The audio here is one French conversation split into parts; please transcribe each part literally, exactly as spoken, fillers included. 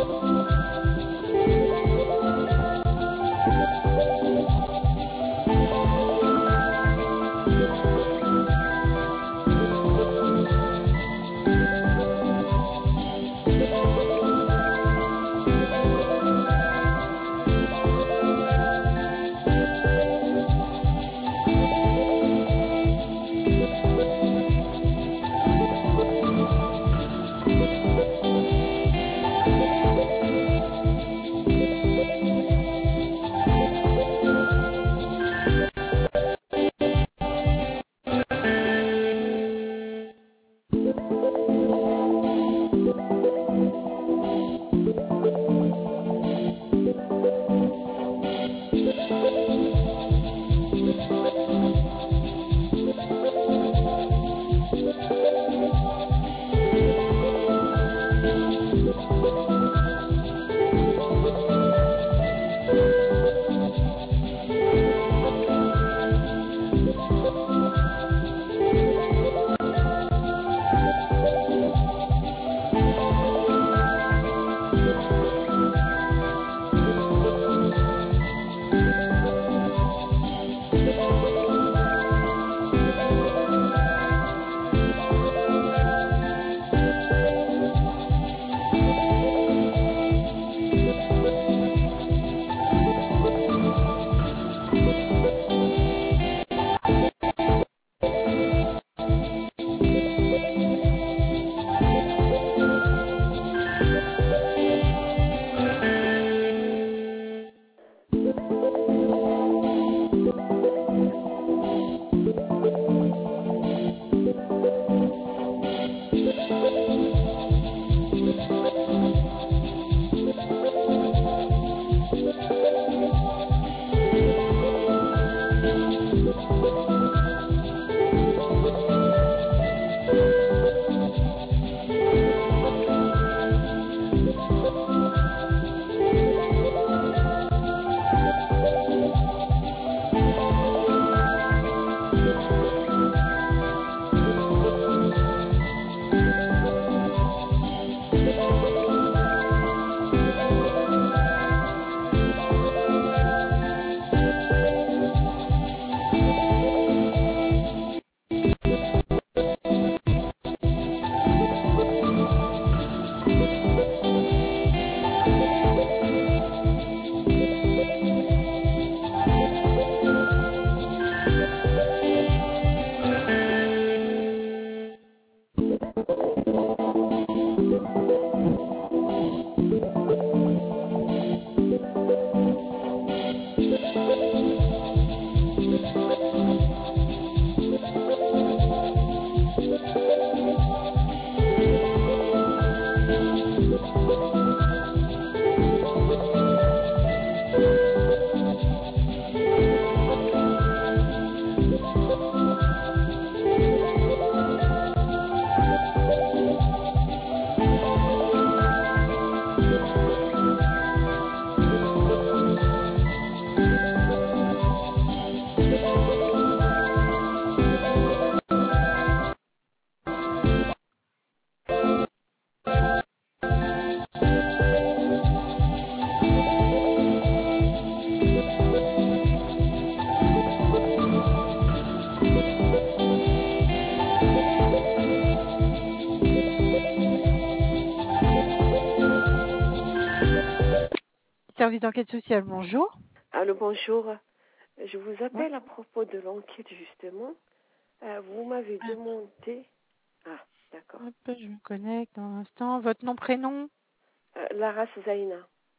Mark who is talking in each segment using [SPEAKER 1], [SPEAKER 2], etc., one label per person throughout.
[SPEAKER 1] Service d'enquête sociale, bonjour.
[SPEAKER 2] Allô, bonjour. Je vous appelle
[SPEAKER 1] Oui.
[SPEAKER 2] à propos de l'enquête, justement. Euh, vous m'avez
[SPEAKER 1] Ah.
[SPEAKER 2] demandé... Ah, d'accord.
[SPEAKER 1] Hop, je me connecte dans un instant. Votre nom, prénom.
[SPEAKER 2] Euh, Lara Zaina.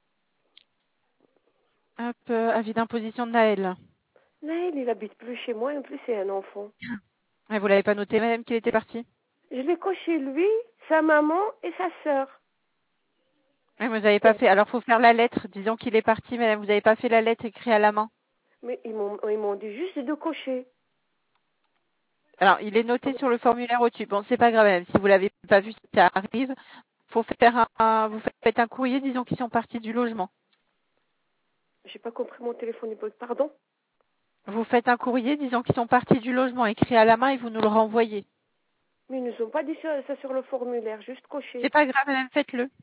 [SPEAKER 1] Hop, euh, avis d'imposition de Naël.
[SPEAKER 2] Naël, il habite plus chez moi, en plus c'est un enfant.
[SPEAKER 1] Et vous l'avez pas noté, madame, qu'il était parti?
[SPEAKER 2] Je l'ai coché lui, sa maman et sa sœur.
[SPEAKER 1] Et vous n'avez pas fait. Alors, faut faire la lettre. Disons qu'il est parti, madame. Vous n'avez pas fait la lettre écrite à la main.
[SPEAKER 2] Mais ils m'ont, ils m'ont dit juste de cocher.
[SPEAKER 1] Alors, il est noté sur le formulaire au-dessus. Bon, c'est pas grave, madame. Si vous l'avez pas vu, ça arrive. Faut faire un, un- vous faites un courrier, disons qu'ils sont partis du logement.
[SPEAKER 2] J'ai pas compris mon téléphone. il peut- Pardon?
[SPEAKER 1] Vous faites un courrier, disons qu'ils sont partis du logement, écrit à la main, et vous nous le renvoyez.
[SPEAKER 2] Mais ils nous ont pas dit ça, ça sur le formulaire, juste cocher.
[SPEAKER 1] C'est pas grave, madame, faites-le.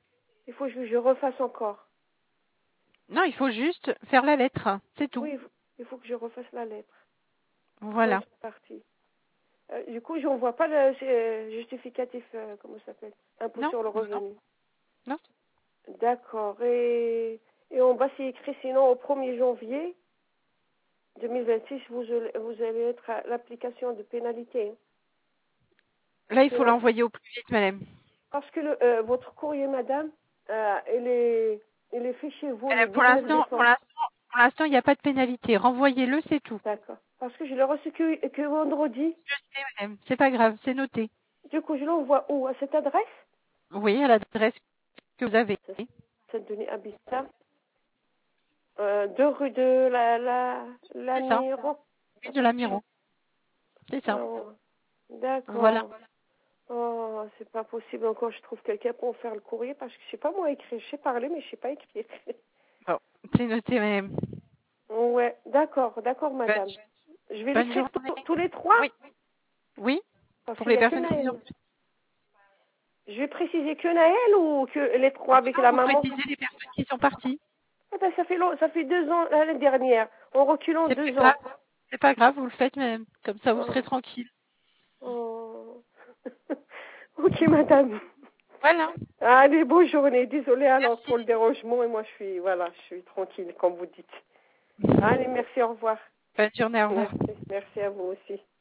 [SPEAKER 2] Il faut que je refasse encore.
[SPEAKER 1] Non, il faut juste faire la lettre. C'est tout.
[SPEAKER 2] Oui, il faut que je refasse la lettre.
[SPEAKER 1] Voilà.
[SPEAKER 2] Ouais, c'est parti. Euh, du coup, je n'envoie pas le euh, justificatif, euh, comment ça s'appelle, impôt
[SPEAKER 1] Non,
[SPEAKER 2] sur le
[SPEAKER 1] non,
[SPEAKER 2] revenu.
[SPEAKER 1] non.
[SPEAKER 2] D'accord. Et, et en bas, c'est écrit sinon au premier janvier deux mille vingt-six, vous, vous allez être à l'application de pénalité.
[SPEAKER 1] Là, il faut
[SPEAKER 2] Sinon,
[SPEAKER 1] l'envoyer au plus vite, madame.
[SPEAKER 2] parce que le, euh, votre courrier, madame, euh, il, est, il est fait chez vous le
[SPEAKER 1] Madame, pour
[SPEAKER 2] dix-neuf
[SPEAKER 1] l'instant, pour
[SPEAKER 2] décembre.
[SPEAKER 1] l'instant, pour l'instant, il n'y a pas de pénalité. Renvoyez-le, c'est tout.
[SPEAKER 2] D'accord. Parce que je l'ai reçu que, que vendredi.
[SPEAKER 1] Je sais, madame. C'est pas grave, c'est noté.
[SPEAKER 2] Du coup, je l'envoie où? À cette adresse?
[SPEAKER 1] Oui, à l'adresse que vous avez.
[SPEAKER 2] Saint-Denis Habitat. Euh, deux rue de la, la, la
[SPEAKER 1] C'est ça.
[SPEAKER 2] Miro.
[SPEAKER 1] Oui, de l'Amiron. C'est ça.
[SPEAKER 2] Oh,
[SPEAKER 1] Voilà.
[SPEAKER 2] d'accord. Oh, c'est pas possible encore. Je trouve quelqu'un pour faire le courrier parce que je sais pas moi écrire. Je sais parler, mais je sais pas écrire.
[SPEAKER 1] Bon, c'est noté, madame.
[SPEAKER 2] Ouais, d'accord, d'accord,
[SPEAKER 1] Bonne,
[SPEAKER 2] madame. Je vais
[SPEAKER 1] bonne
[SPEAKER 2] l'écrire
[SPEAKER 1] journée.
[SPEAKER 2] tous tous les trois
[SPEAKER 1] Oui. Oui,
[SPEAKER 2] parce
[SPEAKER 1] pour
[SPEAKER 2] qu'il
[SPEAKER 1] les
[SPEAKER 2] y a que
[SPEAKER 1] personnes qui
[SPEAKER 2] Naël.
[SPEAKER 1] ont...
[SPEAKER 2] Je vais préciser que Naël ou que les trois avec
[SPEAKER 1] Non,
[SPEAKER 2] la
[SPEAKER 1] vous
[SPEAKER 2] maman?
[SPEAKER 1] précisez les personnes qui sont parties.
[SPEAKER 2] Eh ben, ça fait long, ça fait deux ans l'année dernière. En reculant
[SPEAKER 1] C'est pas
[SPEAKER 2] deux ans.
[SPEAKER 1] grave. C'est pas grave, vous le faites, madame. Comme ça, vous serez
[SPEAKER 2] Oh.
[SPEAKER 1] tranquille.
[SPEAKER 2] Oh. Ok, madame.
[SPEAKER 1] Voilà.
[SPEAKER 2] Allez, bonne journée. Désolée alors
[SPEAKER 1] Merci.
[SPEAKER 2] pour le dérangement et moi je suis, voilà, je suis tranquille comme vous dites. Allez, merci, au revoir.
[SPEAKER 1] Bonne journée, au revoir.
[SPEAKER 2] Merci, merci à vous aussi.